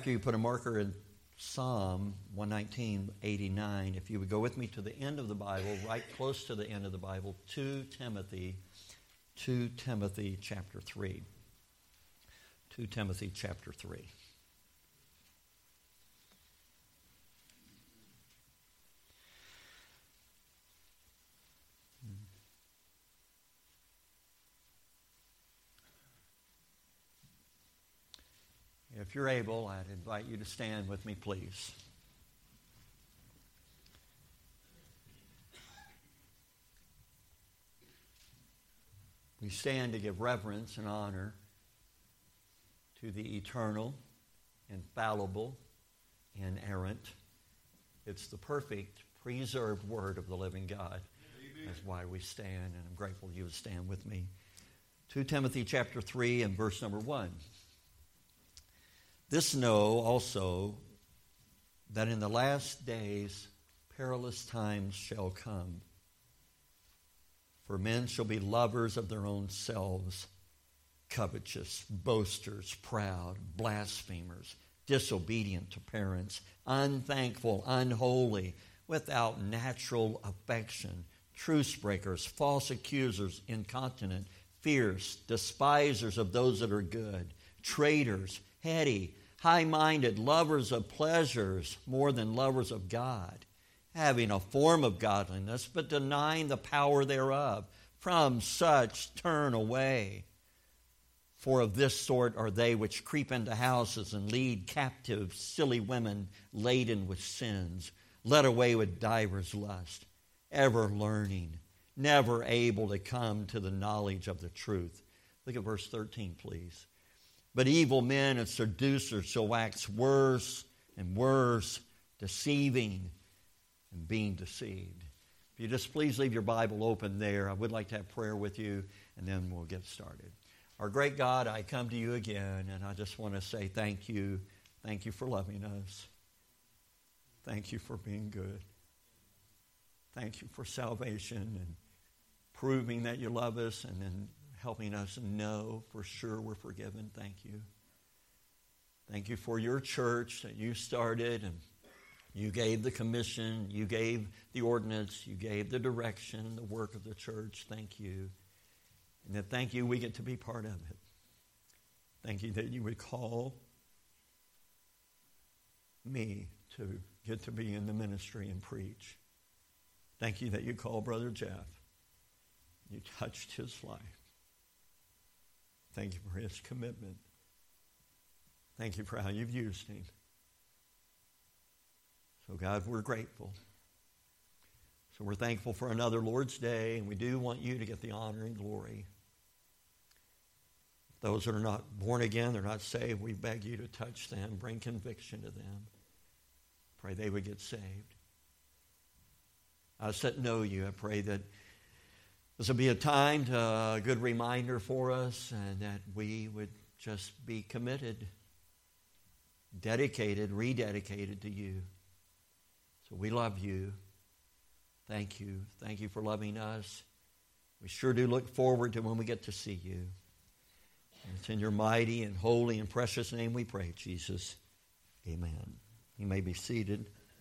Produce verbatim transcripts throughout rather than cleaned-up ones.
after you put a marker in Psalm one nineteen, eighty-nine, if you would go with me to the end of the Bible, right close to the end of the Bible, Second Timothy, Second Timothy chapter three. Second Timothy chapter three. If you're able, I'd invite you to stand with me, please. We stand to give reverence and honor to the eternal, infallible, inerrant. It's the perfect, preserved word of the living God. Amen. That's why we stand, and I'm grateful you would stand with me. Second Timothy chapter three and verse number one. This know also, that in the last days perilous times shall come. For men shall be lovers of their own selves, covetous, boasters, proud, blasphemers, disobedient to parents, unthankful, unholy, without natural affection, truce breakers, false accusers, incontinent, fierce, despisers of those that are good, traitors, heady, high-minded, lovers of pleasures more than lovers of God, having a form of godliness, but denying the power thereof. From such turn away. For of this sort are they which creep into houses and lead captive silly women laden with sins, led away with divers lusts, ever learning, never able to come to the knowledge of the truth. Look at verse thirteen, please. But evil men and seducers shall wax worse and worse, deceiving and being deceived. If you just please leave your Bible open there, I would like to have prayer with you, and then we'll get started. Our great God, I come to you again, and I just want to say thank you. Thank you for loving us. Thank you for being good. Thank you for salvation and proving that you love us, and then helping us know for sure we're forgiven. Thank you. Thank you for your church that you started, and you gave the commission, you gave the ordinance, you gave the direction, the work of the church. Thank you. And that thank you we get to be part of it. Thank you that you would call me to get to be in the ministry and preach. Thank you that you called Brother Jeff. You touched his life. Thank you for his commitment. Thank you for how you've used him. So, God, we're grateful. So we're thankful for another Lord's Day, and we do want you to get the honor and glory. Those that are not born again, they're not saved, we beg you to touch them, bring conviction to them. Pray they would get saved. Us that know you, I pray that this will be a time, to, a good reminder for us, and that we would just be committed, dedicated, rededicated to you. So we love you. Thank you. Thank you for loving us. We sure do look forward to when we get to see you. And it's in your mighty and holy and precious name we pray, Jesus. Amen. You may be seated.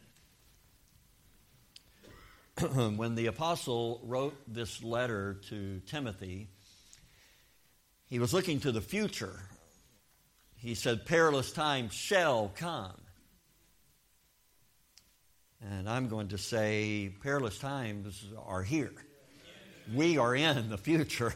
When the apostle wrote this letter to Timothy, he was looking to the future. He said, perilous times shall come. And I'm going to say, perilous times are here. We are in the future.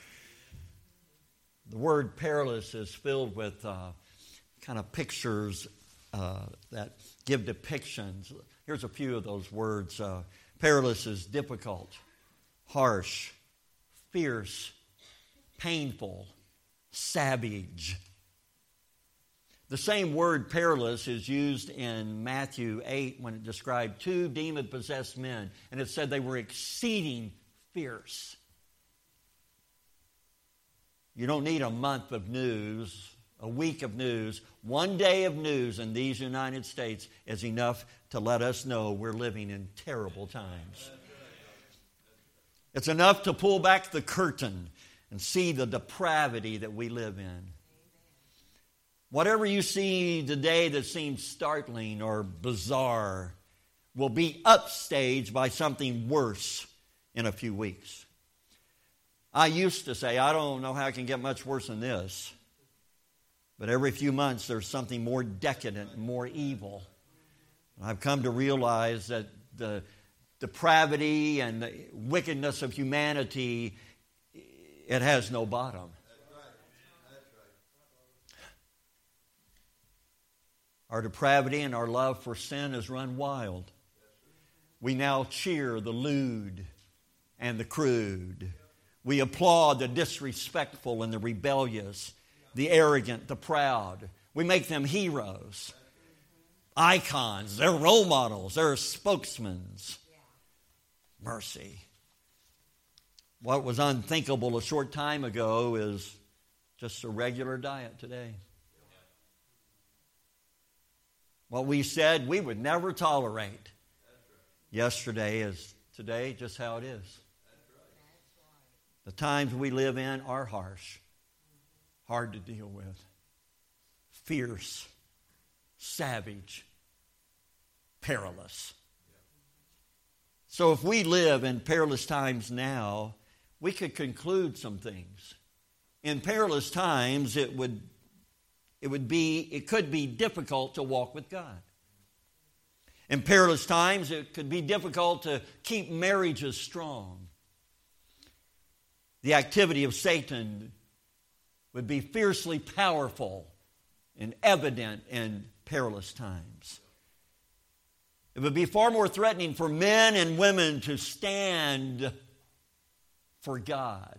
The word perilous is filled with uh, kind of pictures uh, that give depictions. Here's a few of those words. Uh, perilous is difficult, harsh, fierce, painful, savage. The same word perilous is used in Matthew eight when it described two demon-possessed men, and it said they were exceeding fierce. You don't need a month of news, a week of news. One day of news in these United States is enough to let us know we're living in terrible times. It's enough to pull back the curtain and see the depravity that we live in. Whatever you see today that seems startling or bizarre will be upstaged by something worse in a few weeks. I used to say, I don't know how it can get much worse than this. But every few months there's something more decadent, more evil. I've come to realize that the depravity and the wickedness of humanity, it has no bottom. Our depravity and our love for sin has run wild. We now cheer the lewd and the crude. We applaud the disrespectful and the rebellious, the arrogant, the proud. We make them heroes, icons. They're role models. They're spokesmen. Mercy. What was unthinkable a short time ago is just a regular diet today. What we said we would never tolerate yesterday is today just how it is. The times we live in are harsh, hard to deal with, fierce, savage, perilous. So if we live in perilous times now, we could conclude some things. In perilous times, it would It would be, it could be difficult to walk with God. In perilous times, it could be difficult to keep marriages strong. The activity of Satan would be fiercely powerful and evident in perilous times. It would be far more threatening for men and women to stand for God.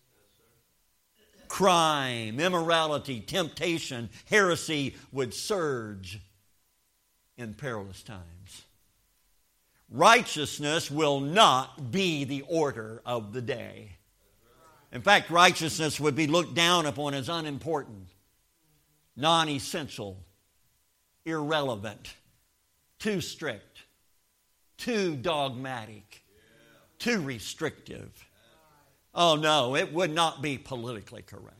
Crime, immorality, temptation, heresy would surge in perilous times. Righteousness will not be the order of the day. In fact, righteousness would be looked down upon as unimportant, non-essential, irrelevant, too strict, too dogmatic, too restrictive. Oh no, it would not be politically correct.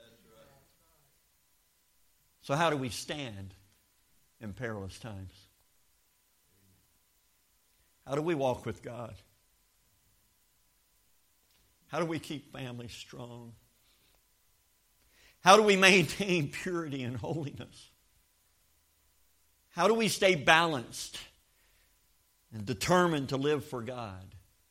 So how do we stand in perilous times? How do we walk with God? How do we keep families strong? How do we maintain purity and holiness? How do we stay balanced and determined to live for God?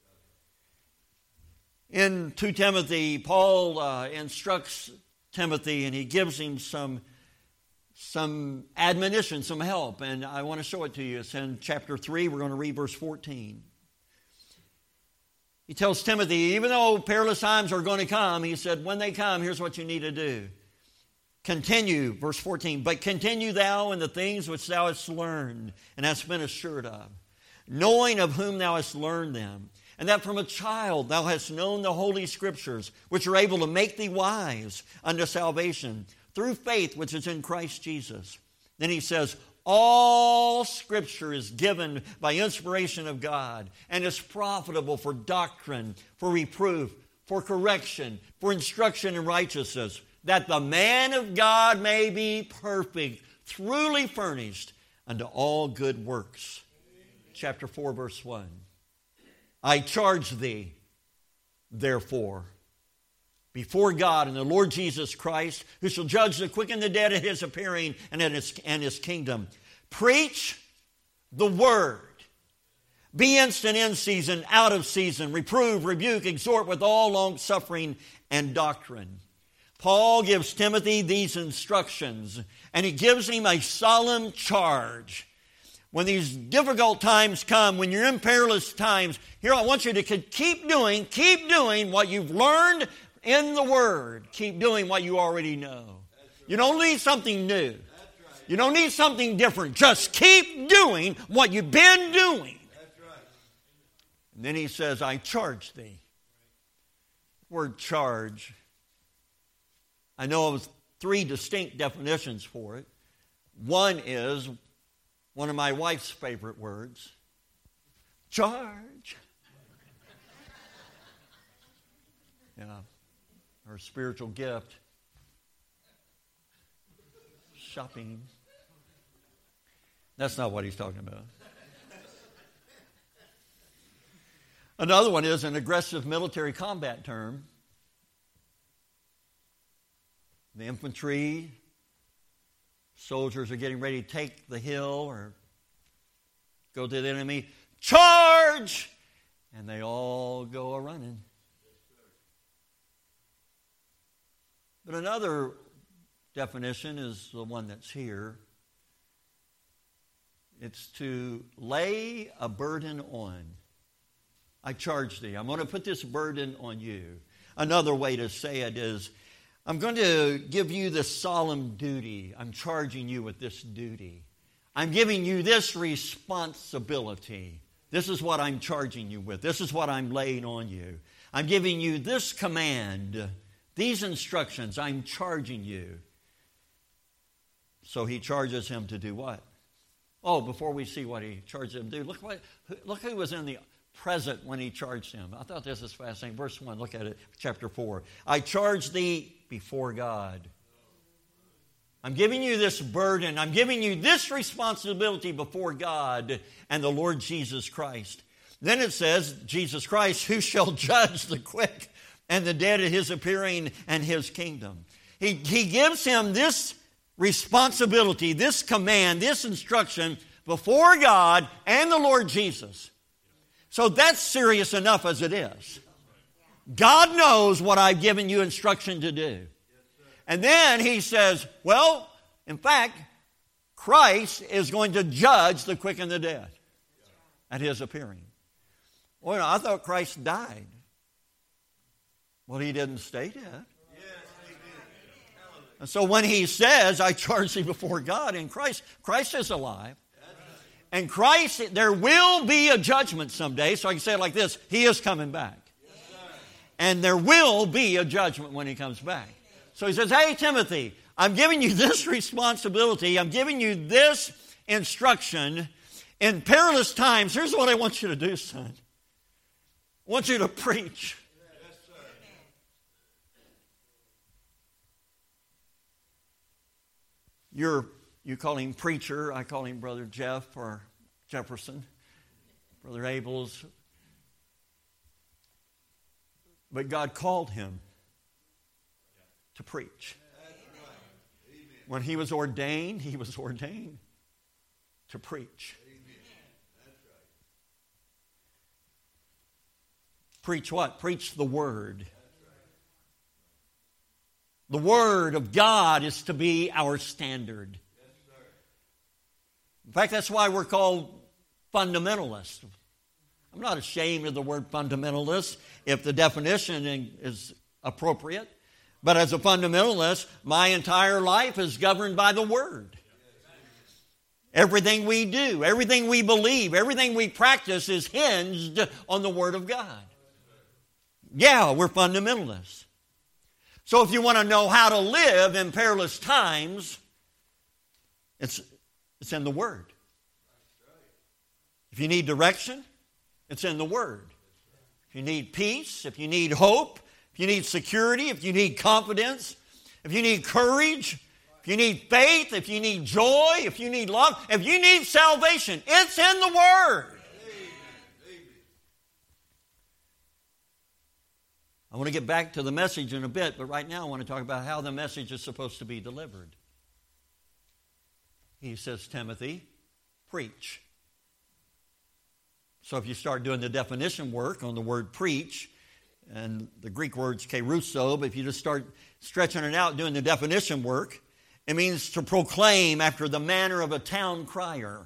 In Second Timothy, Paul uh, instructs Timothy and he gives him some, some admonition, some help. And I want to show it to you. It's in chapter three. We're going to read verse fourteen. He tells Timothy, even though perilous times are going to come, he said, when they come, here's what you need to do. Continue, verse fourteen, but continue thou in the things which thou hast learned and hast been assured of, knowing of whom thou hast learned them, and that from a child thou hast known the holy scriptures, which are able to make thee wise unto salvation, through faith which is in Christ Jesus. Then he says, all Scripture is given by inspiration of God and is profitable for doctrine, for reproof, for correction, for instruction in righteousness, that the man of God may be perfect, truly furnished unto all good works. Chapter four, verse one. I charge thee, therefore, before God and the Lord Jesus Christ, who shall judge the quick and the dead at his appearing and at his, and his kingdom. Preach the word. Be instant in season, out of season. Reprove, rebuke, exhort with all long suffering and doctrine. Paul gives Timothy these instructions, and he gives him a solemn charge. When these difficult times come, when you're in perilous times, here I want you to keep doing, keep doing what you've learned in the Word. Keep doing what you already know. You don't need something new. You don't need something different. Just keep doing what you've been doing. And then he says, I charge thee. The word charge, I know of three distinct definitions for it. One is one of my wife's favorite words, charge. Yeah. Her spiritual gift. shopping. That's not what he's talking about. Another one is an aggressive military combat term. The infantry, soldiers are getting ready to take the hill or go to the enemy. Charge! And they all go a-running. But another definition is the one that's here. It's to lay a burden on. I charge thee. I'm going to put this burden on you. Another way to say it is, I'm going to give you this solemn duty. I'm charging you with this duty. I'm giving you this responsibility. This is what I'm charging you with. This is what I'm laying on you. I'm giving you this command, these instructions. I'm charging you. So he charges him to do what? Oh, before we see what he charged him to do, look what look who was in the present when he charged him. I thought this was fascinating. Verse one, look at it, chapter four. I charge thee before God. I'm giving you this burden. I'm giving you this responsibility before God and the Lord Jesus Christ. Then it says, Jesus Christ, who shall judge the quick and the dead at his appearing and his kingdom. He, he gives him this responsibility, this command, this instruction before God and the Lord Jesus. So that's serious enough as it is. God knows what I've given you instruction to do. And then he says, well, in fact, Christ is going to judge the quick and the dead at his appearing. Well, I thought Christ died. Well, he didn't stay dead. And so when he says, I charge thee before God in Christ, Christ is alive. And Christ, there will be a judgment someday. So I can say it like this, he is coming back. And there will be a judgment when he comes back. So he says, hey, Timothy, I'm giving you this responsibility. I'm giving you this instruction. In perilous times, here's what I want you to do, son. I want you to preach. Yes, sir. You're, you call him preacher. I call him Brother Jeff or Jefferson. Brother Abel's. But God called him to preach. When he was ordained, he was ordained to preach. Preach what? Preach the Word. The Word of God is to be our standard. In fact, that's why we're called fundamentalists. I'm not ashamed of the word fundamentalist if the definition is appropriate. But as a fundamentalist, my entire life is governed by the Word. Everything we do, everything we believe, everything we practice is hinged on the Word of God. Yeah, we're fundamentalists. So if you want to know how to live in perilous times, it's, it's in the Word. If you need direction, it's in the Word. If you need peace, if you need hope, if you need security, if you need confidence, if you need courage, if you need faith, if you need joy, if you need love, if you need salvation, it's in the Word. I want to get back to the message in a bit, but right now I want to talk about how the message is supposed to be delivered. He says, Timothy, preach. So if you start doing the definition work on the word preach, and the Greek word's kerusso, but if you just start stretching it out, doing the definition work, it means to proclaim after the manner of a town crier.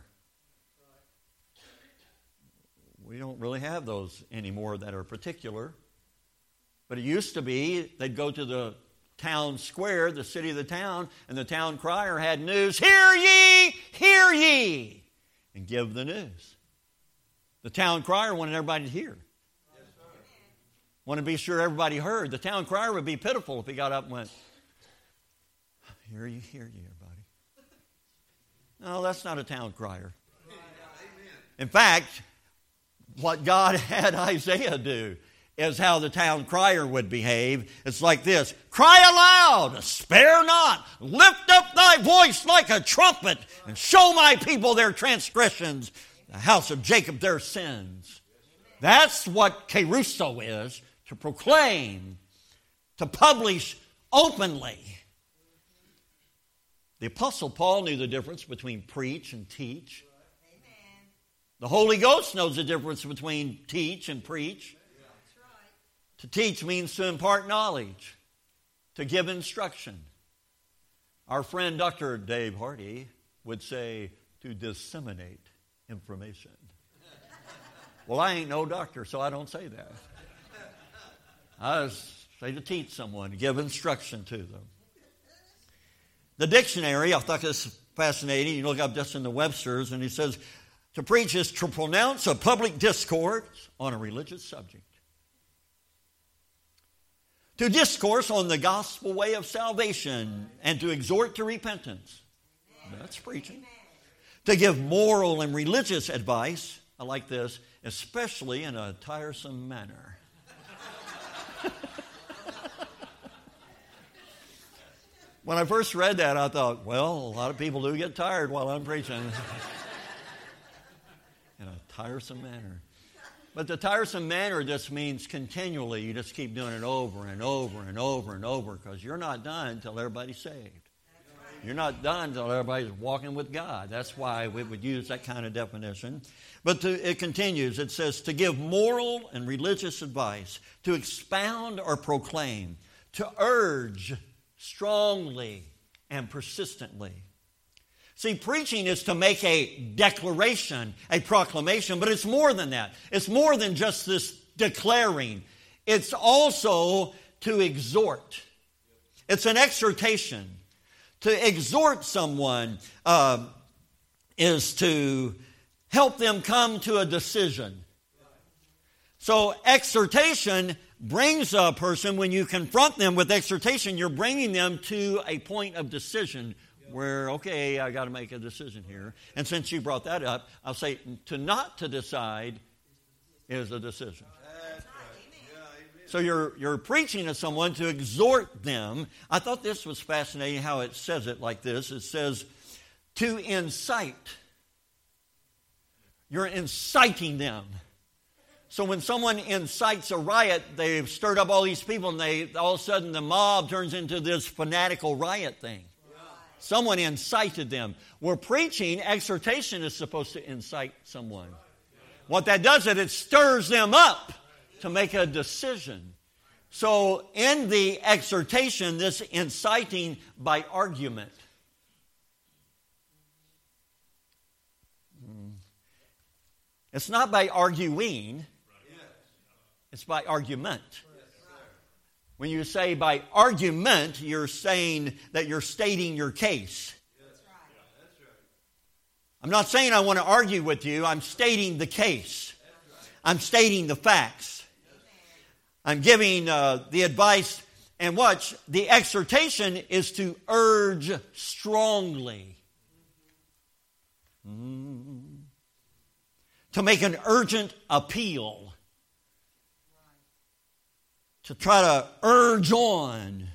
We don't really have those anymore that are particular. But it used to be they'd go to the town square, the city of the town, and the town crier had news, hear ye, hear ye, and give the news. The town crier wanted everybody to hear. Wanted to be sure everybody heard. The town crier would be pitiful if he got up and went, hear ye, hear ye, everybody. No, that's not a town crier. In fact, what God had Isaiah do is how the town crier would behave. It's like this: cry aloud, spare not, lift up thy voice like a trumpet, and show my people their transgressions, the house of Jacob their sins. That's what kerusso is, to proclaim, to publish openly. The Apostle Paul knew the difference between preach and teach. Amen. The Holy Ghost knows the difference between teach and preach. That's right. To teach means to impart knowledge, to give instruction. Our friend Doctor Dave Hardy would say to disseminate information. Well, I ain't no doctor, so I don't say that. I say to teach someone, to give instruction to them. The dictionary, I thought this was fascinating. You look up just in the Webster's, and he says, to preach is to pronounce a public discourse on a religious subject. To discourse on the gospel way of salvation and to exhort to repentance. That's preaching. To give moral and religious advice, I like this, especially in a tiresome manner. When I first read that, I thought, well, a lot of people do get tired while I'm preaching. In a tiresome manner. But the tiresome manner just means continually. You just keep doing it over and over and over and over, because you're not done until everybody's saved. You're not done until everybody's walking with God. That's why we would use that kind of definition. But to, it continues. It says, to give moral and religious advice, to expound or proclaim, to urge strongly and persistently. See, preaching is to make a declaration, a proclamation, but it's more than that. It's more than just this declaring. It's also to exhort. It's an exhortation. To exhort someone uh, is to help them come to a decision. So exhortation brings a person, when you confront them with exhortation, you're bringing them to a point of decision where, okay, I got to make a decision here. And since you brought that up, I'll say to not to decide is a decision. So you're you're preaching to someone to exhort them. I thought this was fascinating how it says it like this. It says to incite. You're inciting them. So when someone incites a riot, they've stirred up all these people, and they all of a sudden the mob turns into this fanatical riot thing. Someone incited them. We're preaching, exhortation is supposed to incite someone. What that does is it stirs them up to make a decision. So in the exhortation, this inciting by argument. It's not by arguing. It's by argument. When you say by argument, you're saying that you're stating your case. I'm not saying I want to argue with you. I'm stating the case. I'm stating the facts. I'm giving uh, the advice. And watch, the exhortation is to urge strongly. Mm. To make an urgent appeal. To try to urge on.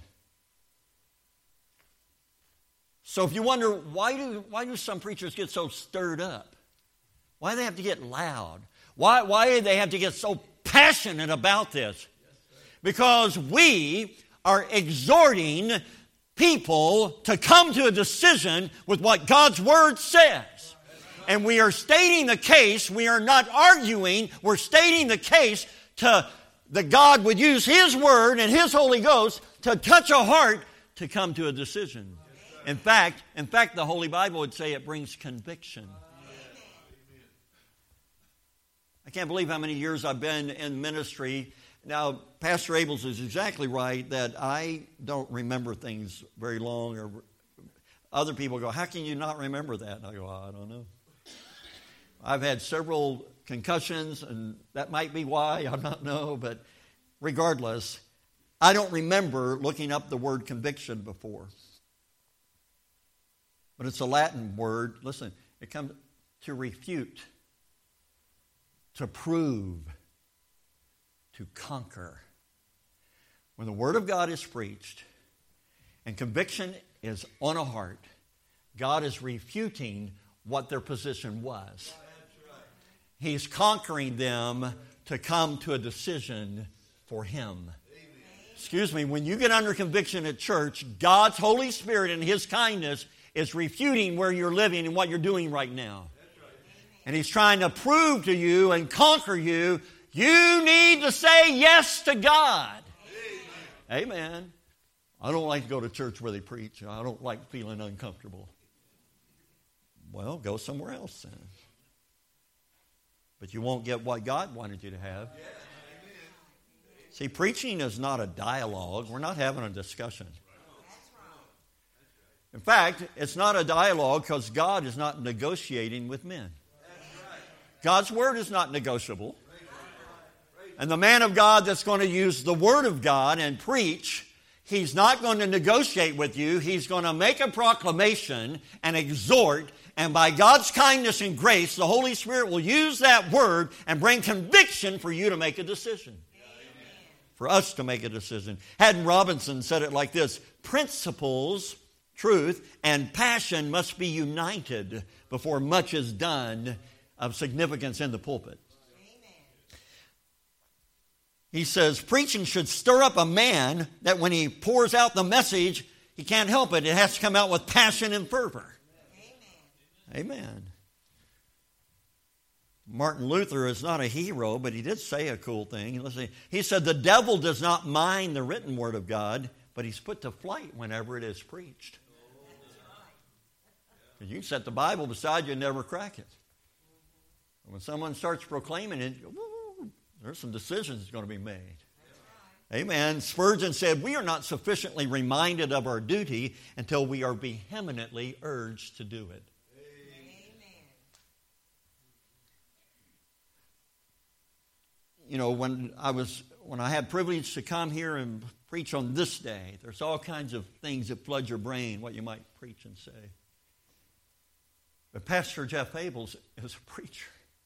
So if you wonder, why do why do some preachers get so stirred up? Why do they have to get loud? Why, why do they have to get so passionate about this? Because we are exhorting people to come to a decision with what God's Word says. And we are stating the case. We are not arguing. We're stating the case to that God would use His Word and His Holy Ghost to touch a heart to come to a decision. In fact, in fact, the Holy Bible would say it brings conviction. I can't believe how many years I've been in ministry. Now, Pastor Abels is exactly right that I don't remember things very long. Or other people go, how can you not remember that? And I go, oh, I don't know. I've had several concussions, and that might be why, I don't know. But regardless, I don't remember looking up the word conviction before. But it's a Latin word. Listen, it comes to refute, to prove, to conquer. When the Word of God is preached and conviction is on a heart, God is refuting what their position was. He's conquering them to come to a decision for Him. Excuse me, when you get under conviction at church, God's Holy Spirit and His kindness is refuting where you're living and what you're doing right now. And He's trying to prove to you and conquer you, you need to say yes to God. Amen. Amen. I don't like to go to church where they preach. I don't like feeling uncomfortable. Well, go somewhere else then. But you won't get what God wanted you to have. See, preaching is not a dialogue. We're not having a discussion. In fact, it's not a dialogue because God is not negotiating with men. God's Word is not negotiable. And the man of God that's going to use the Word of God and preach, he's not going to negotiate with you. He's going to make a proclamation and exhort. And by God's kindness and grace, the Holy Spirit will use that Word and bring conviction for you to make a decision. Amen. For us to make a decision. Haddon Robinson said it like this: principles, truth, and passion must be united before much is done of significance in the pulpit. He says, preaching should stir up a man that when he pours out the message, he can't help it. It has to come out with passion and fervor. Amen. Amen. Martin Luther is not a hero, but he did say a cool thing. Listen, he said, the devil does not mind the written word of God, but he's put to flight whenever it is preached. You can set the Bible beside you and never crack it. When someone starts proclaiming it, there's some decisions going to be made. Right. Amen. Spurgeon said, we are not sufficiently reminded of our duty until we are vehemently urged to do it. Amen. You know, when I was when I had privilege to come here and preach on this day, there's all kinds of things that flood your brain, what you might preach and say. But Pastor Jeff Abels is a preacher.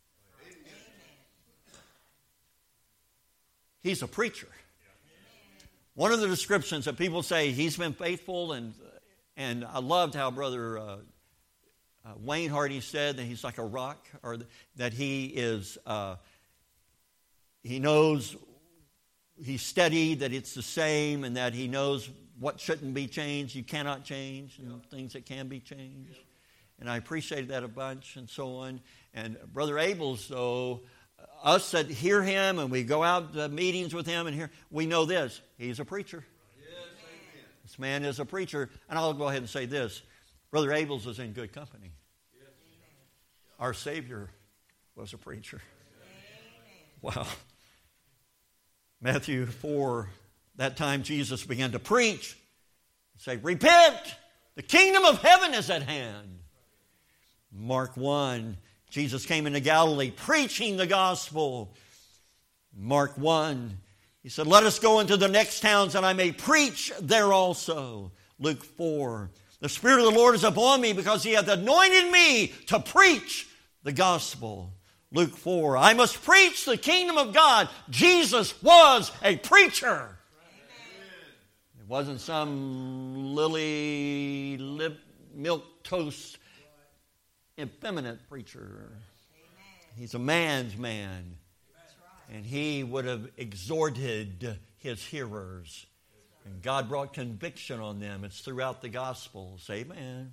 He's a preacher. One of the descriptions that people say, he's been faithful, and and I loved how Brother uh, uh, Wayne Hardy said that he's like a rock, or that he is, uh, he knows, he's steady, that it's the same, and that he knows what shouldn't be changed, you cannot change, and things that can be changed. And I appreciated that a bunch and so on. And Brother Abels, though, us that hear him and we go out to meetings with him and hear, we know this. He's a preacher. Yes, amen. This man is a preacher. And I'll go ahead and say this. Brother Abels is in good company. Yes. Our Savior was a preacher. Amen. Wow. Matthew four, that time Jesus began to preach. Say, repent! The kingdom of heaven is at hand. Mark one, Jesus came into Galilee preaching the gospel. Mark one, he said, let us go into the next towns that I may preach there also. Luke four, the Spirit of the Lord is upon me because He hath anointed me to preach the gospel. Luke four, I must preach the kingdom of God. Jesus was a preacher. Amen. It wasn't some lily lip milk toast effeminate preacher. Amen. He's a man's man. Right. And he would have exhorted his hearers. Right. And God brought conviction on them. It's throughout the Gospels. Amen. Amen.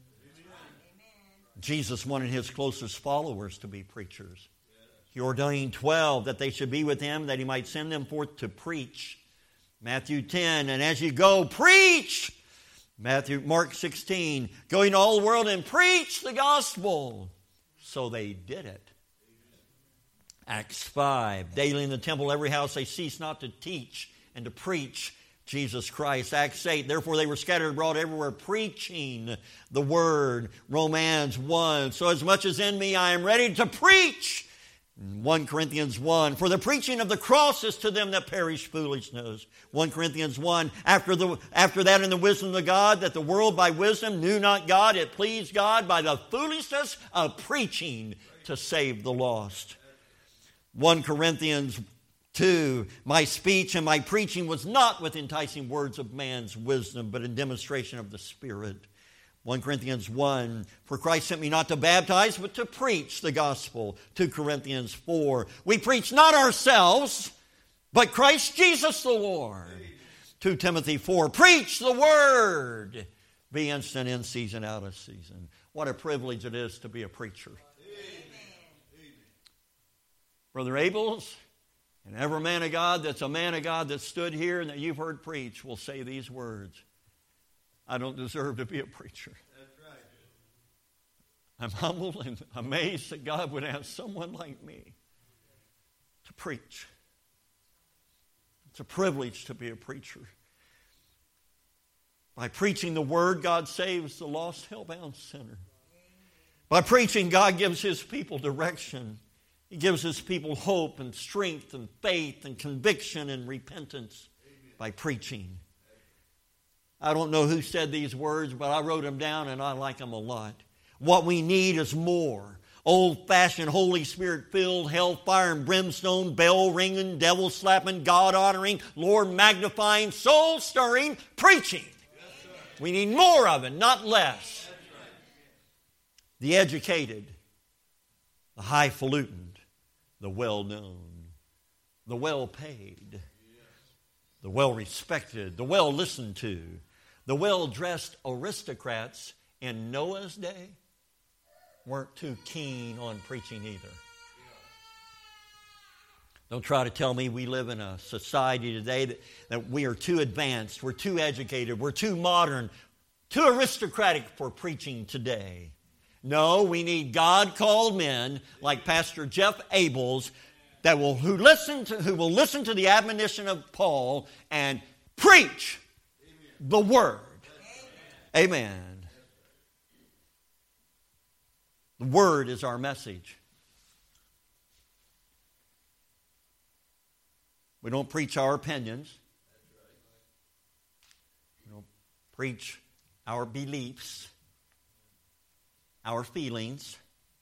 Jesus wanted his closest followers to be preachers. Yes. He ordained twelve that they should be with him, that he might send them forth to preach. Matthew ten, and as you go, preach. Matthew, Mark sixteen, going to all the world and preach the gospel. So they did it. Acts five, daily in the temple, every house they ceased not to teach and to preach Jesus Christ. Acts eight, therefore they were scattered abroad everywhere, preaching the word. Romans one, so as much as in me I am ready to preach. First Corinthians one, for the preaching of the cross is to them that perish foolishness. First Corinthians one, after the after that in the wisdom of God, that the world by wisdom knew not God, it pleased God by the foolishness of preaching to save the lost. First Corinthians Two, my speech and my preaching was not with enticing words of man's wisdom, but in demonstration of the Spirit. First Corinthians one, for Christ sent me not to baptize, but to preach the gospel. Second Corinthians four, we preach not ourselves, but Christ Jesus the Lord. Second Timothy four, preach the word. Be instant in season, out of season. What a privilege it is to be a preacher. Amen. Brother Abels, and every man of God that's a man of God that stood here and that you've heard preach will say these words. I don't deserve to be a preacher. That's right. I'm humbled and amazed that God would ask someone like me to preach. It's a privilege to be a preacher. By preaching the word, God saves the lost, hell-bound sinner. By preaching, God gives His people direction. He gives His people hope and strength and faith and conviction and repentance. Amen. By preaching. I don't know who said these words, but I wrote them down and I like them a lot. What we need is more. Old-fashioned, Holy Spirit-filled, hellfire and brimstone, bell-ringing, devil-slapping, God-honoring, Lord-magnifying, soul-stirring preaching. Yes, we need more of it, not less. Right. The educated, the highfalutin, the well-known, the well-paid, the well-respected, the well-listened to, the well-dressed aristocrats in Noah's day weren't too keen on preaching either. Don't try to tell me we live in a society today that, that we are too advanced, we're too educated, we're too modern, too aristocratic for preaching today. No, we need God-called men like Pastor Jeff Abels that will who listen to who will listen to the admonition of Paul and preach the word. Amen. Amen. The word is our message. We don't preach our opinions. We don't preach our beliefs, our feelings.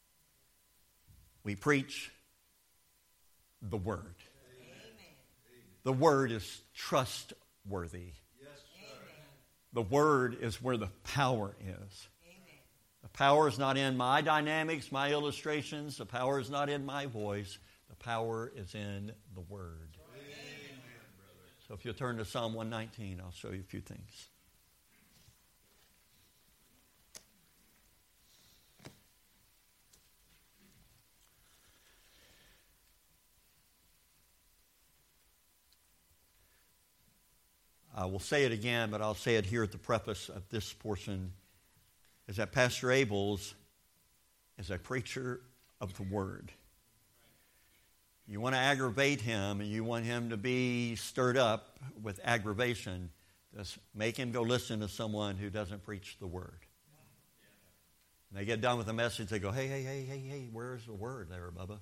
We preach the Word. Amen. The Word is trustworthy. Yes, the Word is where the power is. Amen. The power is not in my dynamics, my illustrations. The power is not in my voice. The power is in the Word. Amen. So if you'll turn to Psalm one nineteen, I'll show you a few things. I will say it again, but I'll say it here at the preface of this portion, is that Pastor Abels is a preacher of the Word. You want to aggravate him and you want him to be stirred up with aggravation, just make him go listen to someone who doesn't preach the Word. And they get done with the message, they go, hey, hey, hey, hey, hey, where's the Word there, Bubba?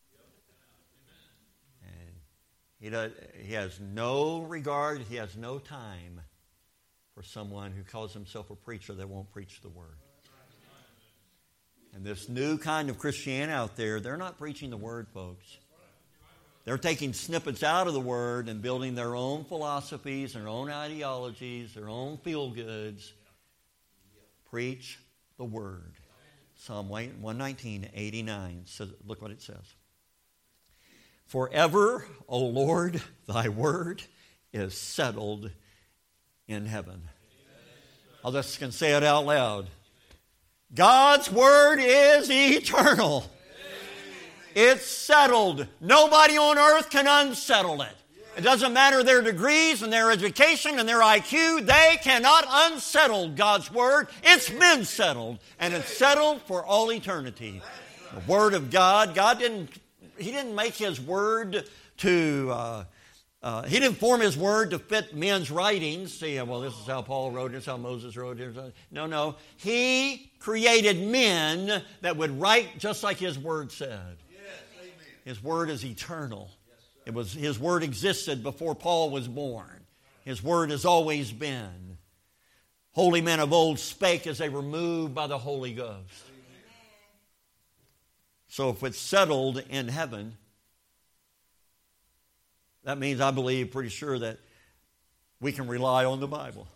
He, does, he has no regard, he has no time for someone who calls himself a preacher that won't preach the Word. And this new kind of Christianity out there, they're not preaching the Word, folks. They're taking snippets out of the Word and building their own philosophies, their own ideologies, their own feel-goods. Preach the Word. Psalm one nineteen, eighty-nine, says, look what it says. Forever, O Lord, thy word is settled in heaven. I'll just can say it out loud. God's word is eternal. It's settled. Nobody on earth can unsettle it. It doesn't matter their degrees and their education and their I Q. They cannot unsettle God's word. It's been settled, and it's settled for all eternity. The word of God, God didn't He didn't make His word to, uh, uh, He didn't form His word to fit men's writings. See, well, this is how Paul wrote, this is how Moses wrote it. No, no. He created men that would write just like His word said. Yes, His word is eternal. Yes, it was His word existed before Paul was born. His word has always been. Holy men of old spake as they were moved by the Holy Ghost. So if it's settled in heaven, That means I believe pretty sure that we can rely on the Bible.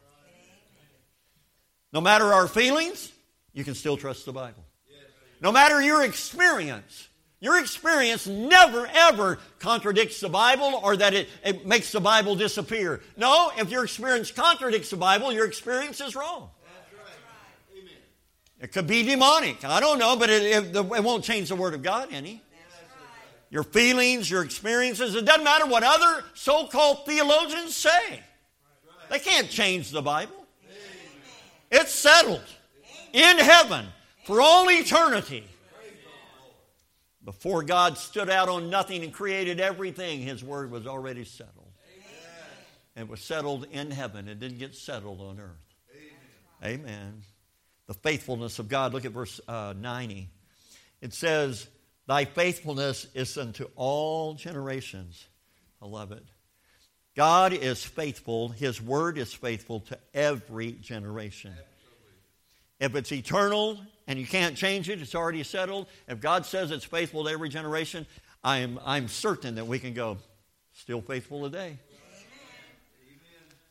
No matter our feelings, you can still trust the Bible. No matter your experience, your experience never, ever contradicts the Bible or that it, it makes the Bible disappear. No, if your experience contradicts the Bible, your experience is wrong. That's right. Amen. It could be demonic. I don't know, but it, it, it won't change the Word of God any. Your feelings, your experiences, it doesn't matter what other so-called theologians say. They can't change the Bible. It's settled in heaven for all eternity. Before God stood out on nothing and created everything, His Word was already settled. It was settled in heaven. It didn't get settled on earth. Amen. Amen. The faithfulness of God. Look at verse uh, ninety. It says, Thy faithfulness is unto all generations. I love it. God is faithful. His Word is faithful to every generation. If it's eternal and you can't change it, it's already settled. If God says it's faithful to every generation, I'm, I'm certain that we can go, still faithful today. Amen.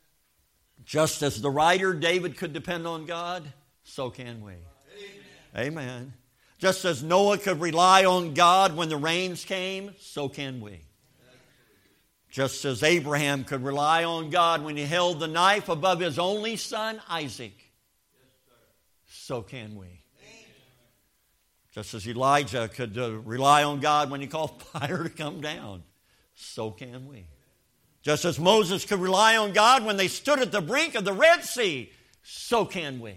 Just as the writer David could depend on God, so can we. Amen. Amen. Just as Noah could rely on God when the rains came, so can we. Just as Abraham could rely on God when he held the knife above his only son, Isaac, so can we. Just as Elijah could uh, rely on God when he called fire to come down, so can we. Just as Moses could rely on God when they stood at the brink of the Red Sea, so can we.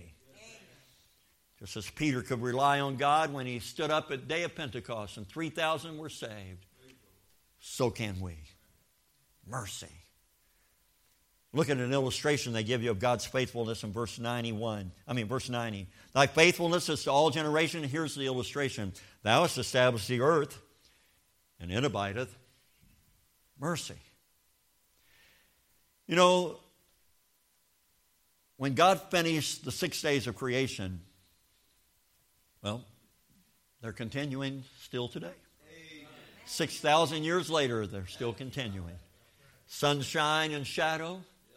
Just as Peter could rely on God when he stood up at day of Pentecost and three thousand were saved, so can we. Mercy. Look at an illustration they give you of God's faithfulness in verse ninety-one. I mean, verse ninety. Thy faithfulness is to all generations. Here's the illustration. Thou hast established the earth, and it abideth mercy. You know, when God finished the six days of creation, well, they're continuing still today. Six thousand years later, they're still continuing. Sunshine and shadow.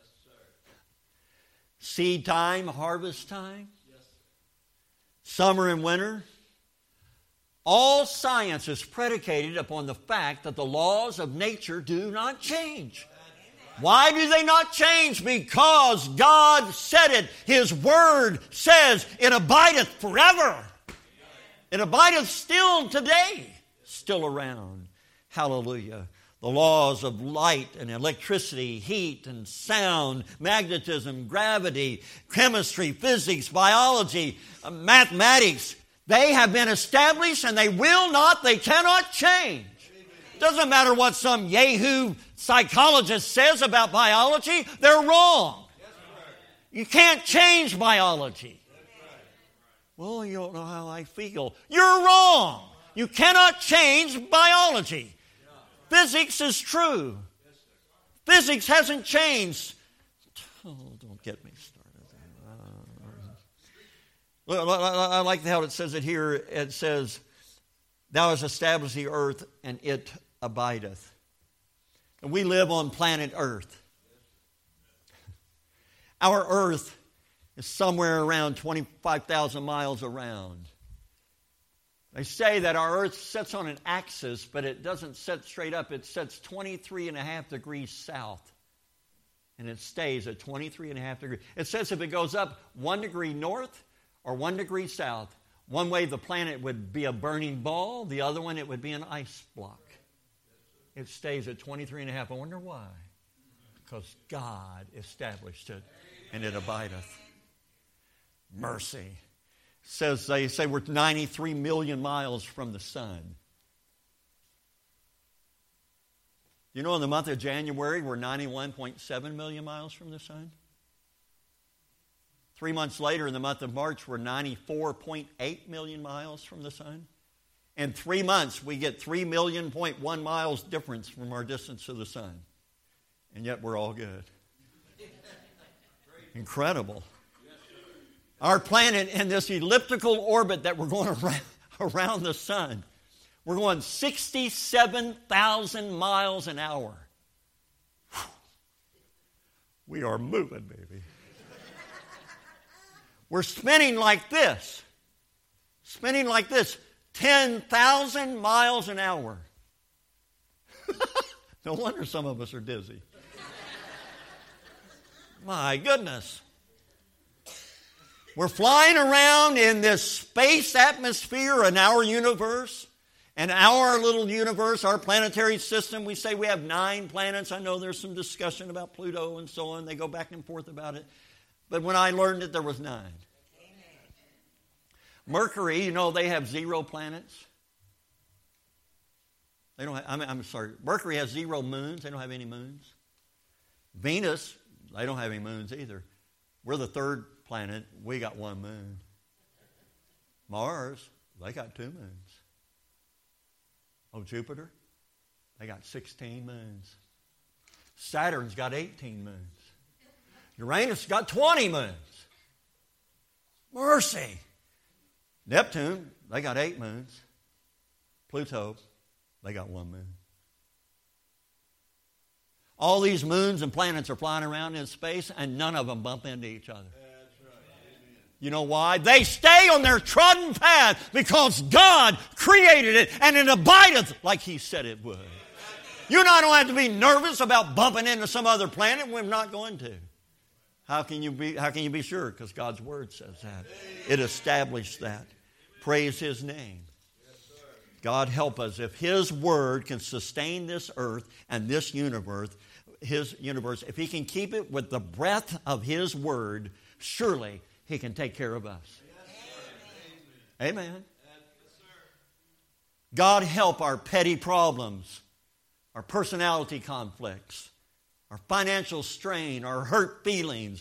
Seed time, harvest time. Summer and winter. All science is predicated upon the fact that the laws of nature do not change. Why do they not change? Because God said it. His Word says it abideth forever. It abideth still today. Still around. Hallelujah. The laws of light and electricity, heat and sound, magnetism, gravity, chemistry, physics, biology, uh, mathematics, they have been established and they will not, they cannot change. It doesn't matter what some Yahoo psychologist says about biology, they're wrong. You can't change biology. Well, you don't know how I feel. You're wrong. You cannot change biology. Physics is true. Physics hasn't changed. Oh, don't get me started. I like how it says it here. It says, Thou hast established the earth, and it abideth. And we live on planet Earth. Our earth is somewhere around twenty-five thousand miles around. They say that our earth sits on an axis, but it doesn't sit straight up. It sits twenty-three and a half degrees south. And it stays at twenty-three and a half degrees. It says if it goes up one degree north or one degree south, one way the planet would be a burning ball, the other one it would be an ice block. It stays at twenty-three and a half. I wonder why. Because God established it, and it abideth. Mercy. Says they say we're ninety-three million miles from the sun. You know, in the month of January, we're ninety-one point seven million miles from the sun. Three months later, in the month of March, we're ninety-four point eight million miles from the sun. In three months, we get three million point one miles difference from our distance to the sun. And yet we're all good. Incredible. Our planet in this elliptical orbit that we're going around, around the sun, we're going sixty-seven thousand miles an hour. We are moving, baby. We're spinning like this. Spinning like this. ten thousand miles an hour. No wonder some of us are dizzy. My goodness. We're flying around in this space atmosphere in our universe. And our little universe, our planetary system, we say we have nine planets. I know there's some discussion about Pluto and so on. They go back and forth about it. But when I learned it, there was nine. Amen. Mercury, you know, they have zero planets. They don't have, I'm, I'm sorry, Mercury has zero moons. They don't have any moons. Venus, they don't have any moons either. We're the third planet. We got one moon. Mars, they got two moons. Oh, Jupiter, they got sixteen moons. Saturn's got eighteen moons. Uranus got twenty moons. Mercy. Neptune, they got eight moons. Pluto, they got one moon. All these moons and planets are flying around in space, and none of them bump into each other. You know why? They stay on their trodden path because God created it and it abideth like He said it would. You and I don't have to be nervous about bumping into some other planet. We're not going to. How can you be, how can you be sure? Because God's Word says that. It established that. Praise His name. God help us. If His Word can sustain this earth and this universe, His universe, if He can keep it with the breath of His Word, surely He can take care of us. Yes, Amen. Amen. Yes, God help our petty problems, our personality conflicts, our financial strain, our hurt feelings.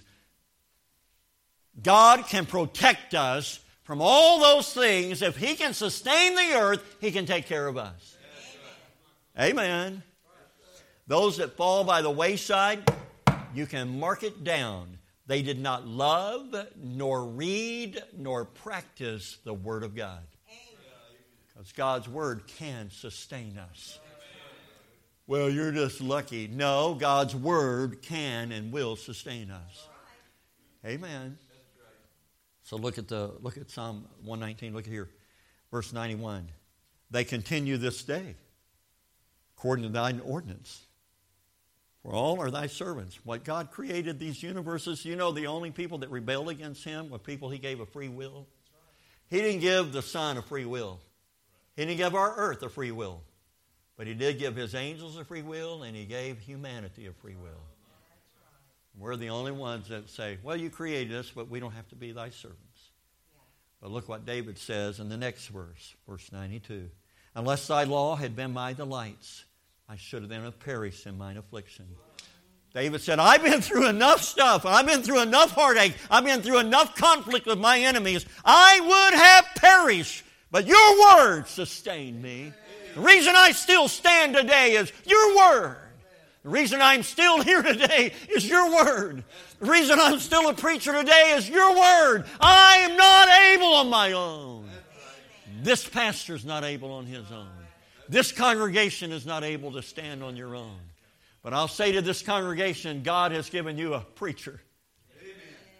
God can protect us from all those things. If He can sustain the earth, He can take care of us. Yes, Amen. Those that fall by the wayside, you can mark it down. They did not love, nor read, nor practice the Word of God. Because God's Word can sustain us. Well, you're just lucky. No, God's Word can and will sustain us. Amen. So look at the look at Psalm one nineteen. Look at here, verse ninety-one. They continue this day, according to thine ordinance. For all are thy servants. What God created these universes, you know, the only people that rebelled against Him were people He gave a free will. He didn't give the sun a free will. He didn't give our earth a free will. But He did give His angels a free will, and He gave humanity a free will. We're the only ones that say, well, you created us, but we don't have to be thy servants. But look what David says in the next verse, verse ninety-two. Unless thy law had been my delights, I should have then have perished in mine affliction. David said, I've been through enough stuff. I've been through enough heartache. I've been through enough conflict with my enemies. I would have perished, but your word sustained me. The reason I still stand today is your word. The reason I'm still here today is your word. The reason I'm still a preacher today is your word. I am not able on my own. This pastor's not able on his own. This congregation is not able to stand on your own. But I'll say to this congregation, God has given you a preacher. Amen.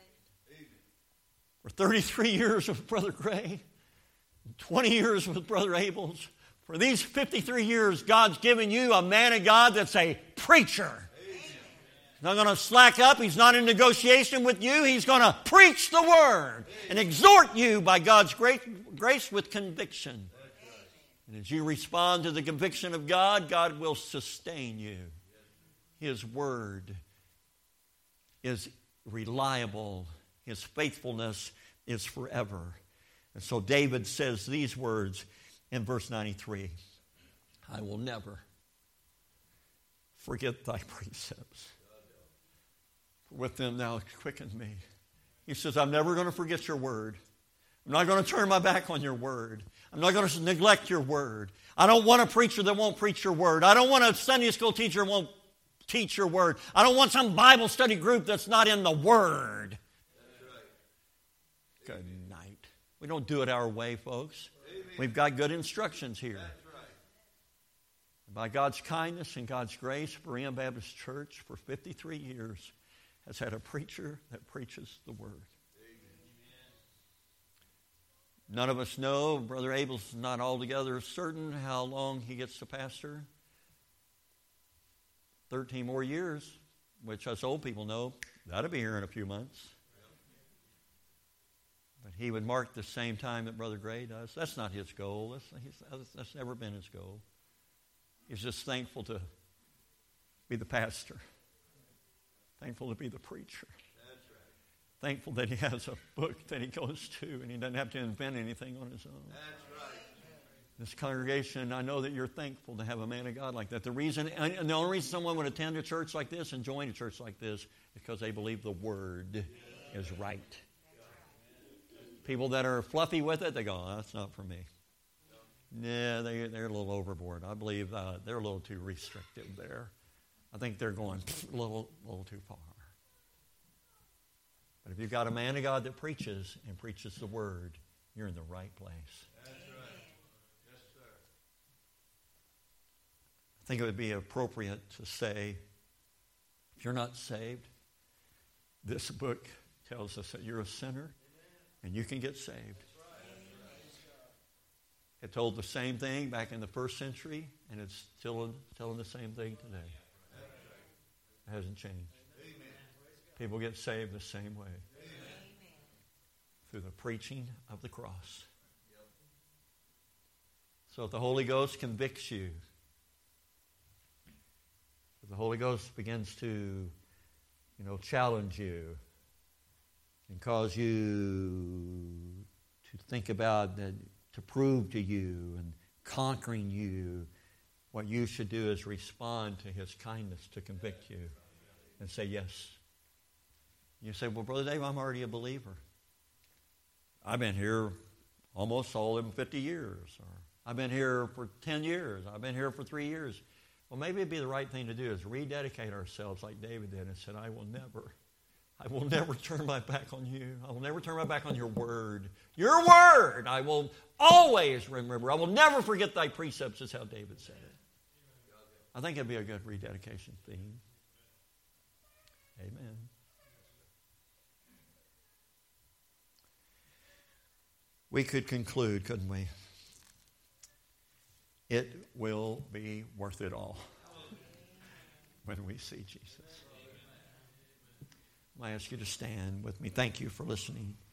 For thirty-three years with Brother Gray, twenty years with Brother Abels, for these fifty-three years, God's given you a man of God that's a preacher. Amen. He's not going to slack up. He's not in negotiation with you. He's going to preach the word and exhort you by God's great grace with conviction. And as you respond to the conviction of God, God will sustain you. His word is reliable. His faithfulness is forever. And so David says these words in verse ninety-three. I will never forget thy precepts. For with them thou quickened me. He says, I'm never going to forget your word. I'm not going to turn my back on your word. I'm not going to neglect your word. I don't want a preacher that won't preach your word. I don't want a Sunday school teacher that won't teach your word. I don't want some Bible study group that's not in the word. That's right. Good night. We don't do it our way, folks. Amen. We've got good instructions here. That's right. By God's kindness and God's grace, Berean Baptist Church for fifty-three years has had a preacher that preaches the Word. None of us know. Brother Abel's not altogether certain how long he gets to pastor. Thirteen more years, which us old people know, that'll be here in a few months. But he would mark the same time that Brother Gray does. That's not his goal. That's, he's, that's never been his goal. He's just thankful to be the pastor. Thankful to be the preacher. That's right. Thankful that he has a book that he goes to and he doesn't have to invent anything on his own. That's right. This congregation, I know that you're thankful to have a man of God like that. The reason, and the only reason someone would attend a church like this and join a church like this is because they believe the Word is right. People that are fluffy with it, they go, oh, that's not for me. Yeah, they, they're a little overboard. I believe uh, they're a little too restrictive there. I think they're going a little, little too far. But if you've got a man of God that preaches and preaches the Word, you're in the right place. That's right. Yes, sir. I think it would be appropriate to say, if you're not saved, this book tells us that you're a sinner and you can get saved. It told the same thing back in the first century, and it's still telling the same thing today. It hasn't changed. People get saved the same way. Through the preaching of the cross. So if the Holy Ghost convicts you, if the Holy Ghost begins to, you know, challenge you and cause you to think about that, to prove to you and conquering you, what you should do is respond to His kindness to convict you and say yes. You say, well, Brother Dave, I'm already a believer. I've been here almost all of fifty years. Or I've been here for ten years. I've been here for three years. Well, maybe it'd be the right thing to do is rededicate ourselves like David did and said, I will never, I will never turn my back on you. I will never turn my back on your word. Your word I will always remember. I will never forget thy precepts, is how David said it. I think it'd be a good rededication theme. Amen. We could conclude, couldn't we? It will be worth it all when we see Jesus. I ask you to stand with me. Thank you for listening.